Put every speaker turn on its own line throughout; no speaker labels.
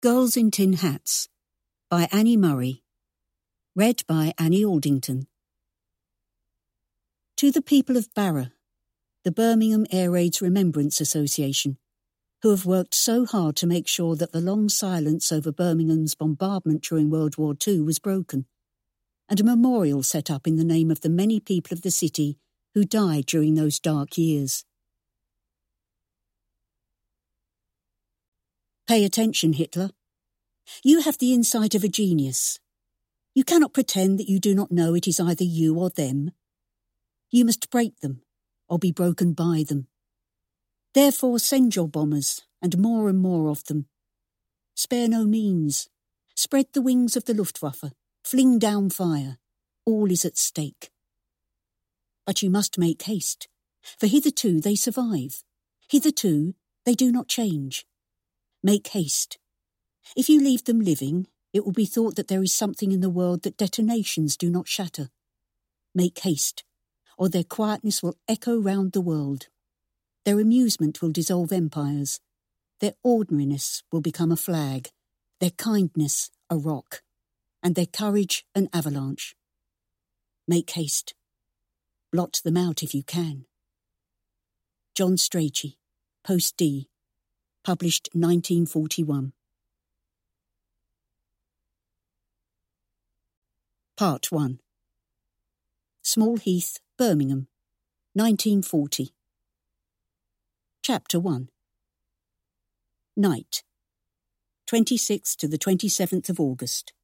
Girls in Tin Hats by Annie Murray. Read by Annie Aldington. To the people of Barra, the Birmingham Air Raids Remembrance Association, who have worked so hard to make sure that the long silence over Birmingham's bombardment during World War II was broken, and a memorial set up in the name of the many people of the city who died during those dark years. Pay attention, Hitler. You have the insight of a genius. You cannot pretend that you do not know it is either you or them. You must break them, or be broken by them. Therefore send your bombers, and more of them. Spare no means. Spread the wings of the Luftwaffe. Fling down fire. All is at stake. But you must make haste, for hitherto they survive. Hitherto they do not change. Make haste. If you leave them living, it will be thought that there is something in the world that detonations do not shatter. Make haste, or their quietness will echo round the world. Their amusement will dissolve empires. Their ordinariness will become a flag, their kindness a rock, and their courage an avalanche. Make haste. Blot them out if you can. John Strachey, Post D, published 1941. Part 1. Small Heath, Birmingham, 1940. Chapter 1. Night, 26th to the 27th of August.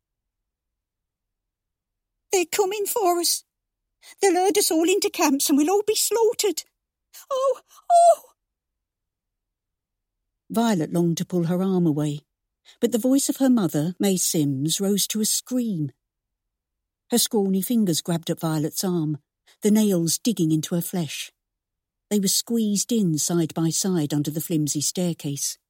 They're coming for us. They'll herd us all into camps and we'll all be slaughtered. Oh!
Violet longed to pull her arm away, but the voice of her mother, May Sims, rose to a scream. Her scrawny fingers grabbed at Violet's arm, the nails digging into her flesh. They were squeezed in side by side under the flimsy staircase.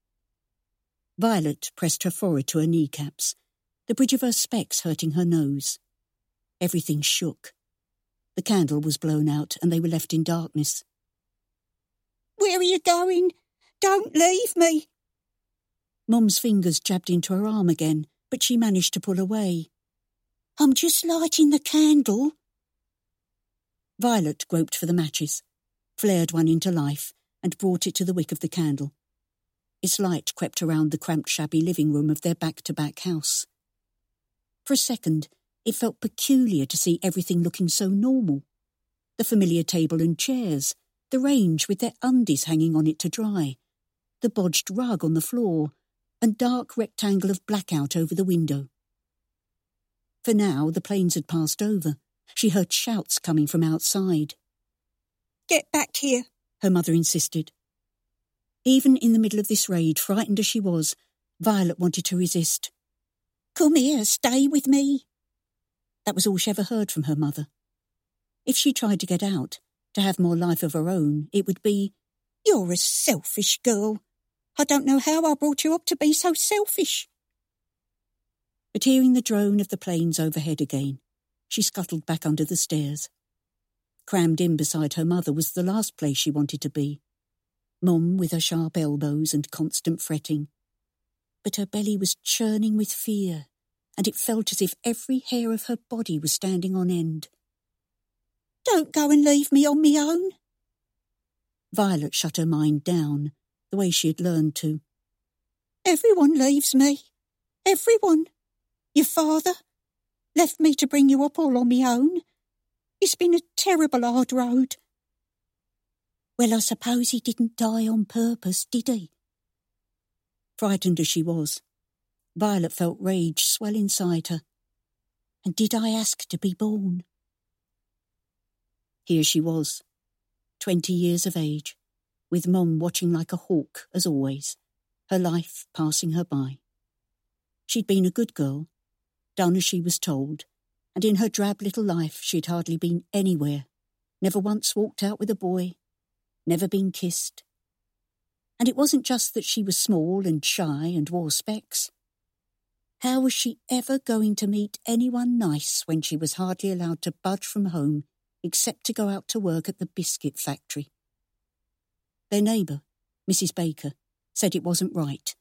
Violet pressed her forehead to her kneecaps, the bridge of her specs hurting her nose. Everything shook. The candle was blown out and they were left in darkness.
Where are you going? Don't leave me.
Mum's fingers jabbed into her arm again, but she managed to pull away.
I'm just lighting the candle.
Violet groped for the matches, flared one into life, and brought it to the wick of the candle. Its light crept around the cramped, shabby living room of their back-to-back house. For a second, it felt peculiar to see everything looking so normal. The familiar table and chairs, the range with their undies hanging on it to dry, the bodged rug on the floor, and dark rectangle of blackout over the window. For now, the planes had passed over. She heard shouts coming from outside.
Get back here,
her mother insisted. Even in the middle of this raid, frightened as she was, Violet wanted to resist.
Come here, stay with me.
That was all she ever heard from her mother. If she tried to get out, to have more life of her own, it would be,
You're a selfish girl. I don't know how I brought you up to be so selfish.
But hearing the drone of the planes overhead again, she scuttled back under the stairs. Crammed in beside her mother was the last place she wanted to be. Mum with her sharp elbows and constant fretting. But her belly was churning with fear, and it felt as if every hair of her body was standing on end.
Don't go and leave me on me own.
Violet shut her mind down, the way she had learned to.
Everyone leaves me. Everyone. Your father left me to bring you up all on me own. It's been a terrible hard road.
Well, I suppose he didn't die on purpose, did he? Frightened as she was, Violet felt rage swell inside her. And did I ask to be born? Here she was, 20 years of age, with Mum watching like a hawk, as always, her life passing her by. She'd been a good girl, done as she was told, and in her drab little life she'd hardly been anywhere, never once walked out with a boy, never been kissed. And it wasn't just that she was small and shy and wore specs. How was she ever going to meet anyone nice when she was hardly allowed to budge from home except to go out to work at the biscuit factory? Their neighbour, Mrs. Baker, said it wasn't right.